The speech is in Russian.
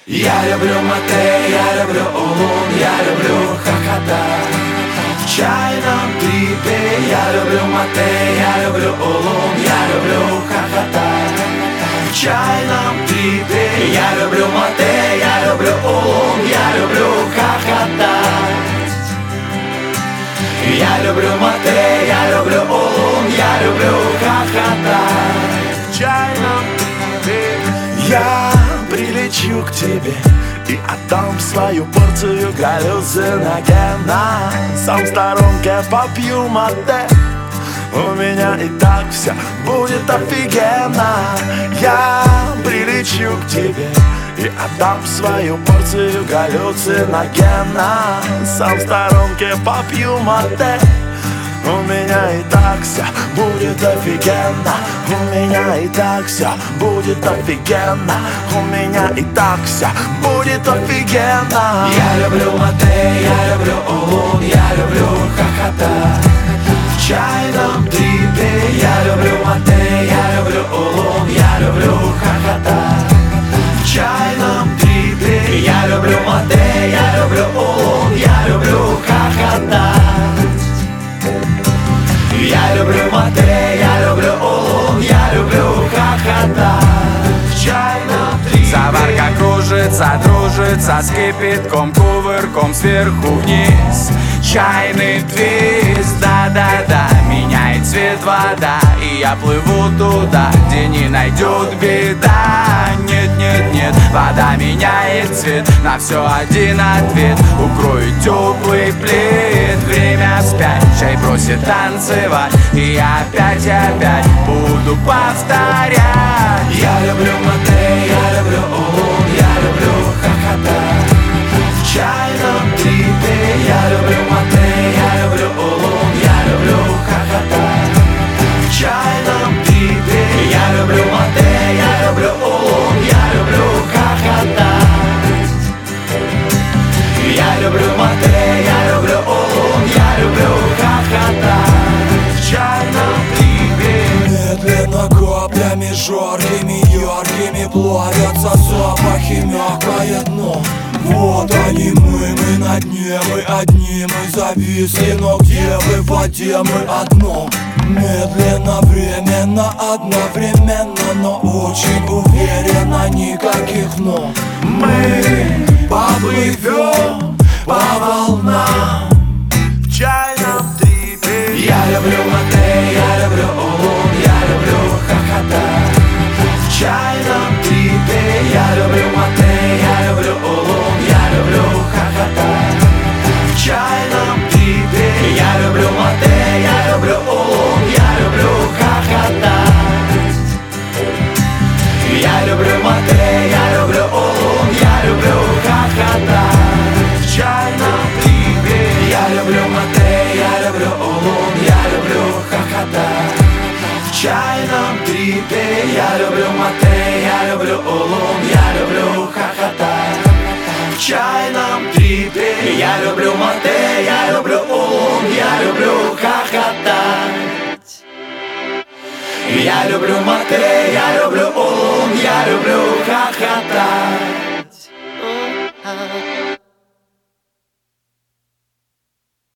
Я люблю мате, я люблю улун, я люблю хохотать. В чайном трипе я люблю мате, я люблю улун, я люблю хохотать. В чайном трипе я люблю мате, я люблю улун, я люблю хохотать. Я люблю мате, я люблю улун, я люблю хохотать. В чайном трипе я прилечу к тебе и отдам свою порцию галлюциногена. Сам в сторонке попью мате, у меня и так все будет офигенно. Я прилечу к тебе и отдам свою порцию галлюциногена. Сам в сторонке попью мате, у меня и так все будет офигенно. У меня и так все будет офигенно. У меня и так все будет офигенно. Я люблю мате, я люблю улун, я люблю хохотать. В чайном трипе я люблю мате, я люблю улун, я люблю хохотать. В чайном трипе я люблю мате, я люблю улун, я люблю хохотать. Я люблю мате, я люблю улун, я люблю хохотать. В чайном трипе заварка кружится, дружится с кипятком, кувырком сверху вниз. Чайный твист, да-да-да, меняет цвет вода, и я плыву туда, где не найдет беда. Нет-нет-нет, вода меняет цвет, на все один ответ. Укрою теплый плед, время спять, чай бросит танцевать, и я опять буду повторять. Я люблю мате, я люблю улун, я люблю хохотать. В чайном трипе я люблю мате, я люблю улун, я люблю хохотать. В чайном трипе я люблю мате, я люблю улун, я люблю хохотать. Я люблю мате, я люблю улун, я люблю хохотать. В чайном трипе медленно каплями жаркими, яркими плавятся запахи, мягкое дно. Вот они мы на дне, мы одни, мы зависли, но где вы, в воде мы одно. Медленно, временно, одновременно, но очень уверенно, никаких но. Мы поплывем по волнам в чайном трипе. Я люблю мате, я люблю улун, я люблю хохотать. В чайном трипе я люблю мате, я люблю улун, я люблю хохотать. В чайном трипе я люблю мате, я люблю улун, я люблю хохотать. Я люблю мате, я люблю улун, я люблю хохотать. В чайном трипе я люблю мате, я люблю улун, я люблю хохотать. В чайном трипе я люблю мате, я люблю улун, я люблю хохотать. В чайном трипе я люблю мате, я люблю улун, я люблю хохотать. Я люблю мате, я люблю улун, я люблю хохотать.